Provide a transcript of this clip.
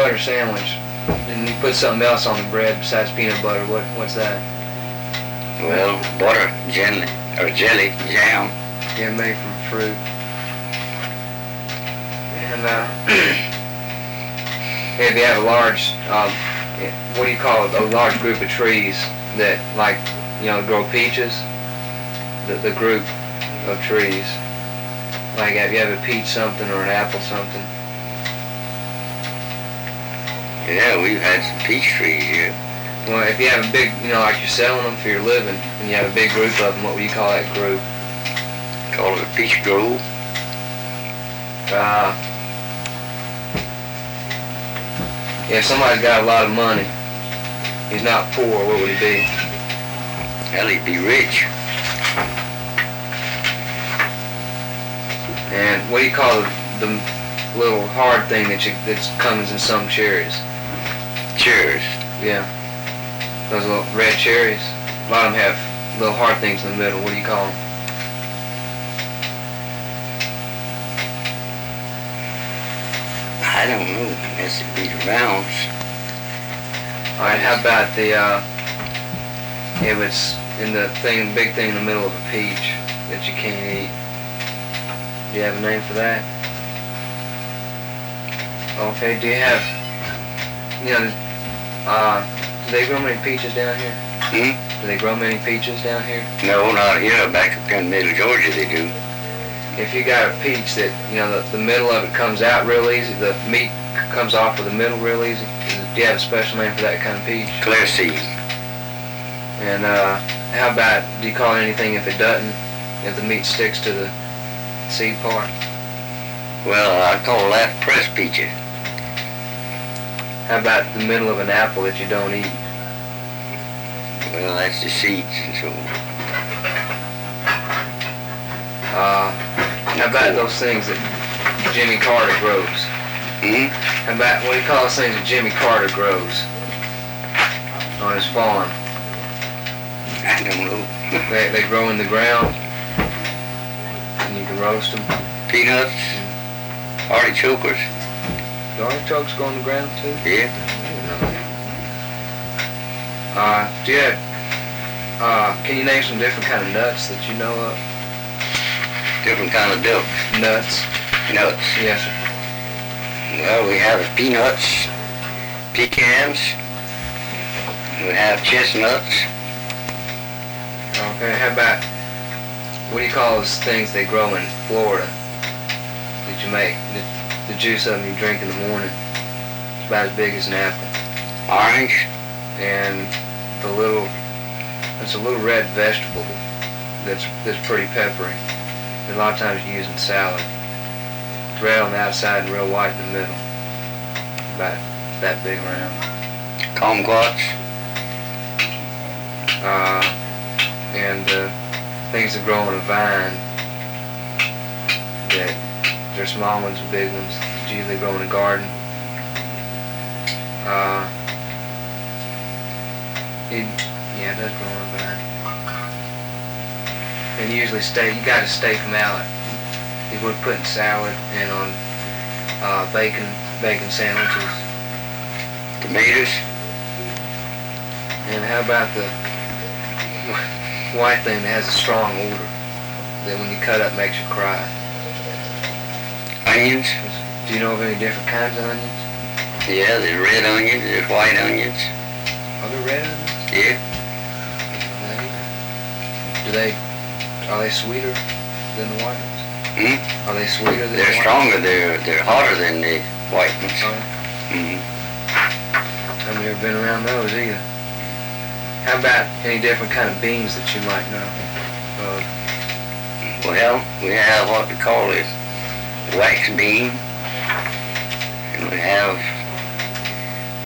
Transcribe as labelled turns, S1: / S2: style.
S1: butter sandwich, and you put something else on the bread besides peanut butter. What's that?
S2: Well, butter, jelly, jam.
S1: Yeah, made from fruit. And if you have a large, what do you call it? A large group of trees that, like, grow peaches. The group of trees. Like, if you have a peach something or an apple something.
S2: Yeah, we've had some peach trees here.
S1: Well, if you have a big, like you're selling them for your living, and you have a big group of them, what would you call that group?
S2: Call it a peach grove.
S1: If somebody's got a lot of money, he's not poor, what would he be?
S2: Hell, he'd be rich.
S1: And what do you call the little hard thing that comes in some cherries?
S2: Cherries.
S1: Yeah. Those little red cherries. A lot of them have little hard things in the middle. What do you call them?
S2: I don't know. Has to be the rounds.
S1: All right. How about if it's in the big thing in the middle of a peach that you can't eat? Do you have a name for that? Okay. Do you have? Do they grow many peaches down here? Do they grow many peaches down here?
S2: No, not here. Back up in middle Georgia, they do.
S1: If you got a peach that, the middle of it comes out real easy, the meat comes off of the middle real easy, do you have a special name for that kind of peach?
S2: Clear seed.
S1: And how about, do you call it anything if it doesn't, if the meat sticks to the seed part?
S2: Well, I call that pressed peaches.
S1: How about the middle of an apple that you don't eat?
S2: Well, that's the seeds and so on.
S1: How about those things that Jimmy Carter grows? How about, what do you call those things that Jimmy Carter grows on his farm?
S2: I don't know.
S1: They grow in the ground, and you can roast them.
S2: Peanuts, artichokers.
S1: The artichokes go on the ground too?
S2: Yeah.
S1: Do you have, can you name some different kind of nuts that you know of?
S2: Different kind of milk.
S1: Nuts?
S2: Nuts.
S1: Yes, sir.
S2: Well, we have peanuts, pecans, we have chestnuts.
S1: Okay, how about, what do you call those things they grow in Florida that you make? The juice of them you drink in the morning. It's about as big as an apple.
S2: Orange.
S1: And it's a little red vegetable that's pretty peppery. And a lot of times you use in salad. It's red on the outside and real white in the middle. About that big around.
S2: Kumquats.
S1: And things that grow on a vine. That there's small ones and big ones. That usually grow in a garden. Yeah, it does grow on a vine. And usually you gotta stake them out. You would put in salad and on bacon sandwiches.
S2: Tomatoes.
S1: And how about the white thing that has a strong odor that when you cut up makes you cry?
S2: Onions.
S1: Do you know of any different kinds of onions?
S2: Yeah, there's red onions, there's white onions.
S1: Are there red onions?
S2: Yeah.
S1: Are they sweeter than the white ones? Are they sweeter than the white ones?
S2: They're stronger, they're hotter than the white ones.
S1: I've never been around those either. How about any different kind of beans that you might know?
S2: Well, we have what we call a wax bean, and we have